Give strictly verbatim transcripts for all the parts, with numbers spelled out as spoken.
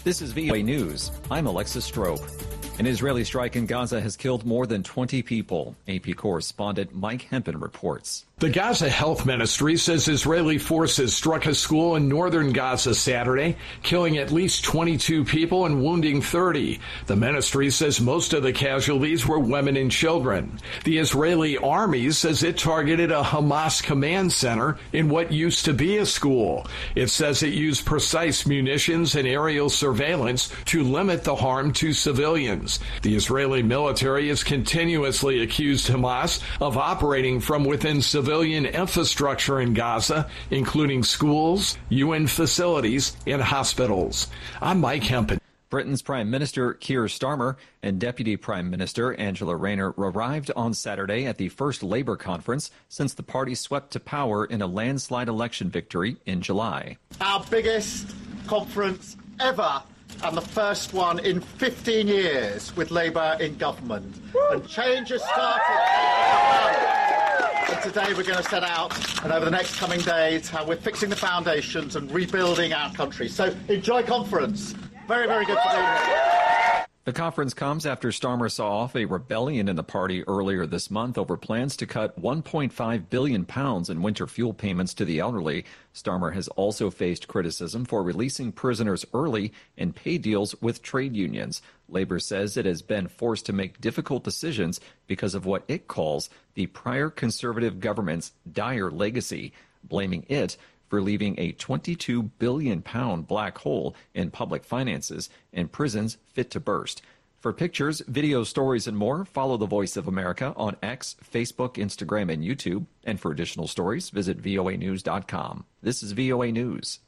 This is V O A News. I'm Alexis Strope. An Israeli strike in Gaza has killed more than twenty people. A P correspondent Mike Hempen reports. The Gaza Health Ministry says Israeli forces struck a school in northern Gaza Saturday, killing at least twenty-two people and wounding thirty. The ministry says most of the casualties were women and children. The Israeli army says it targeted a Hamas command center in what used to be a school. It says it used precise munitions and aerial surveillance to limit the harm to civilians. The Israeli military has continuously accused Hamas of operating from within civilian Civilian infrastructure in Gaza, including schools, U N facilities, and hospitals. I'm Mike Hempen. Britain's Prime Minister Keir Starmer and Deputy Prime Minister Angela Rayner arrived on Saturday at the first Labour conference since the party swept to power in a landslide election victory in July. Our biggest conference ever, and the first one in fifteen years with Labour in government. Woo! And change has started. And today we're going to set out, and over the next coming days, how we're fixing the foundations and rebuilding our country. So enjoy conference. Very, very good to be here. The conference comes after Starmer saw off a rebellion in the party earlier this month over plans to cut one point five billion pounds in winter fuel payments to the elderly. Starmer has also faced criticism for releasing prisoners early and pay deals with trade unions. Labour says it has been forced to make difficult decisions because of what it calls the prior Conservative government's dire legacy, blaming it for leaving a twenty-two billion pound black hole in public finances and prisons fit to burst. For pictures, video stories, and more, follow The Voice of America on X, Facebook, Instagram, and YouTube. And for additional stories, visit V O A news dot com. This is V O A News.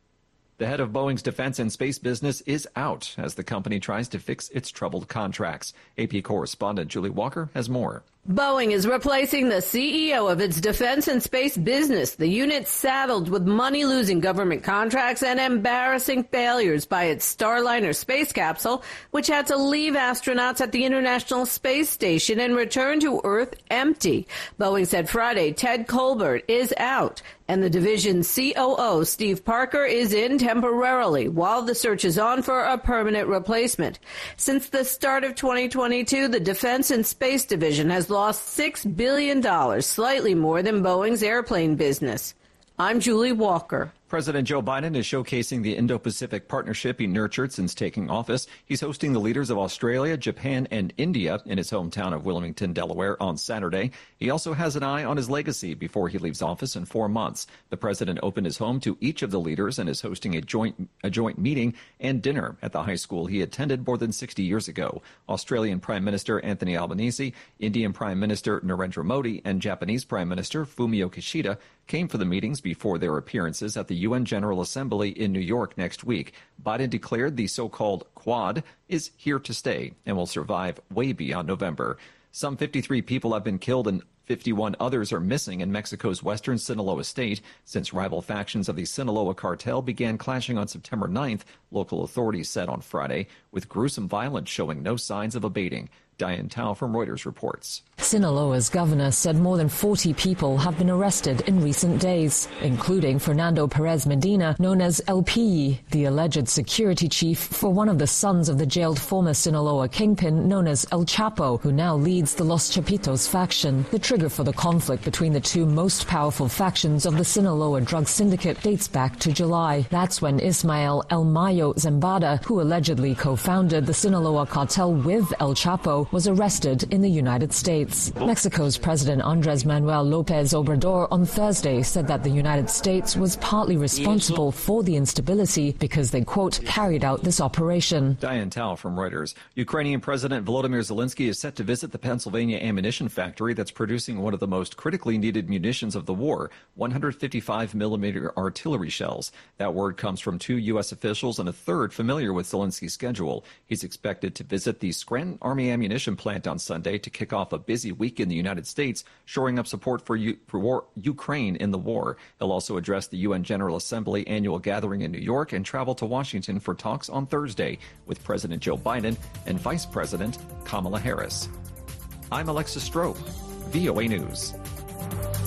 The head of Boeing's defense and space business is out as the company tries to fix its troubled contracts. A P correspondent Julie Walker has more. Boeing is replacing the C E O of its defense and space business. The unit saddled with money-losing government contracts and embarrassing failures by its Starliner space capsule, which had to leave astronauts at the International Space Station and return to Earth empty. Boeing said Friday Ted Colbert is out, and the division's C O O, Steve Parker, is in temporarily while the search is on for a permanent replacement. Since the start of twenty twenty-two, the Defense and Space Division has lost six billion dollars, slightly more than Boeing's airplane business. I'm Julie Walker. President Joe Biden is showcasing the Indo-Pacific partnership he nurtured since taking office. He's hosting the leaders of Australia, Japan, and India in his hometown of Wilmington, Delaware on Saturday. He also has an eye on his legacy before he leaves office in four months. The president opened his home to each of the leaders and is hosting a joint a joint meeting and dinner at the high school he attended more than sixty years ago. Australian Prime Minister Anthony Albanese, Indian Prime Minister Narendra Modi, and Japanese Prime Minister Fumio Kishida came for the meetings before their appearances at the U N General Assembly in New York next week. Biden declared the so-called Quad is here to stay and will survive way beyond November. Some fifty-three people have been killed and fifty-one others are missing in Mexico's western Sinaloa state since rival factions of the Sinaloa cartel began clashing on September ninth, local authorities said on Friday, with gruesome violence showing no signs of abating. Diane Tao from Reuters reports. Sinaloa's governor said more than forty people have been arrested in recent days, including Fernando Perez Medina, known as El Pilli, the alleged security chief for one of the sons of the jailed former Sinaloa kingpin known as El Chapo, who now leads the Los Chapitos faction. The trigger for the conflict between the two most powerful factions of the Sinaloa drug syndicate dates back to July. That's when Ismael El Mayo Zambada, who allegedly co-founded the Sinaloa cartel with El Chapo, was arrested in the United States. Mexico's President Andrés Manuel López Obrador on Thursday said that the United States was partly responsible for the instability because they, quote, carried out this operation. Diane Tao from Reuters. Ukrainian President Volodymyr Zelensky is set to visit the Pennsylvania ammunition factory that's producing one of the most critically needed munitions of the war, one hundred fifty-five millimeter artillery shells. That word comes from two U S officials and a third familiar with Zelensky's schedule. He's expected to visit the Scranton Army Ammunition plant on Sunday to kick off a busy week in the United States, shoring up support for, U- for war- Ukraine in the war. He'll also address the U N General Assembly annual gathering in New York and travel to Washington for talks on Thursday with President Joe Biden and Vice President Kamala Harris. I'm Alexis Strope, V O A News.